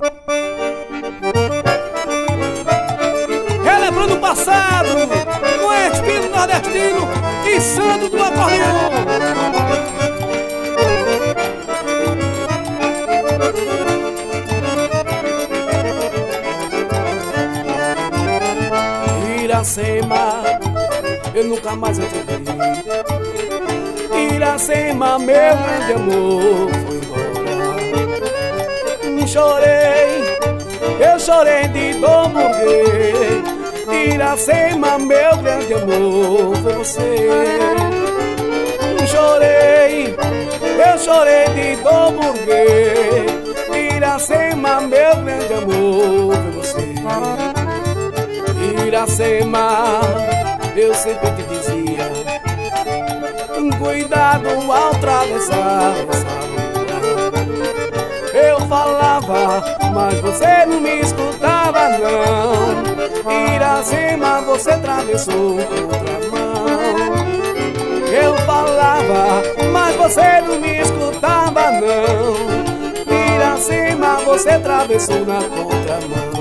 Relembrando o passado, com espírito nordestino e santo do acordeão. Iracema, eu nunca mais eu te vi. Iracema, meu grande amor, foi embora. Chorei, eu chorei de dor porque Iracema, meu grande amor, foi você. Chorei, eu chorei de dor porque Iracema, meu grande amor, foi você. Iracema, eu sempre te dizia, cuidado ao atravessar essa rua. Eu falava, mas você não me escutava não. Iracema, você atravessou outra mão. Eu falava, mas você não me escutava não. Iracema, você atravessou na contramão.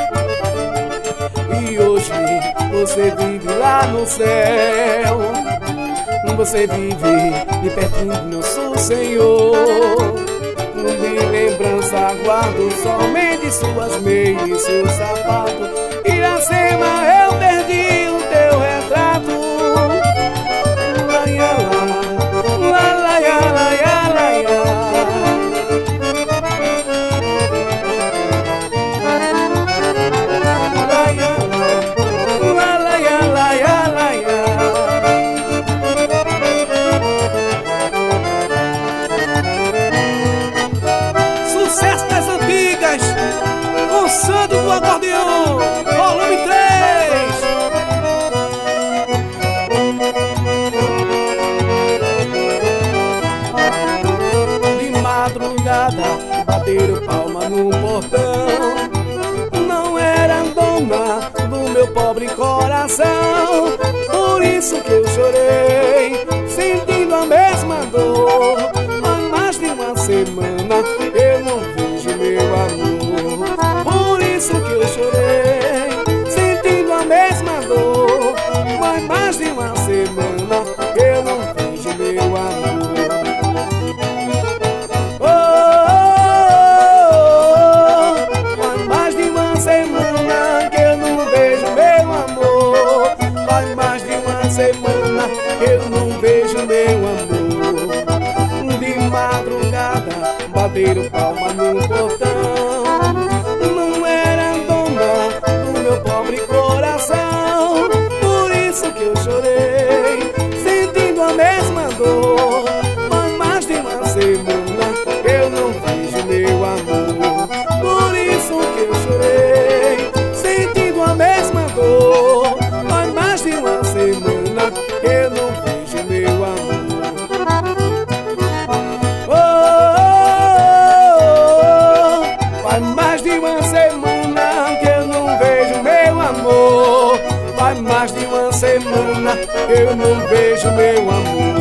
E hoje você vive lá no céu. Você vive de pertinho do nosso Senhor. De lembrança guardo somente suas meias e seu sapato. Iracema, eu perdi o teu retrato. La la la la la la la la. Santo do acordeão, volume 3. De madrugada bateram palma no portão. Não era dona do meu pobre coração. Por isso que eu chorei, sentindo a mesma dor. Há mais de uma semana eu não vejo meu amor. Por isso que eu chorei, sentindo a mesma dor. Mas mais de uma semana eu não vejo meu amor. Oh, oh, oh, faz mais de uma semana que eu não vejo meu amor. Faz mais de uma semana que eu não vejo meu amor. De madrugada bateram palma no portão. Que eu chorei, sentindo a mesma dor. Mas mais de uma semana eu não vejo meu amor. Por isso que eu chorei, sentindo a mesma dor. Mas mais de uma semana eu não vejo meu amor. Oh, oh, oh, oh. Faz mais de uma semana que eu não vejo meu amor. Faz mais de uma semana eu não vejo meu amor.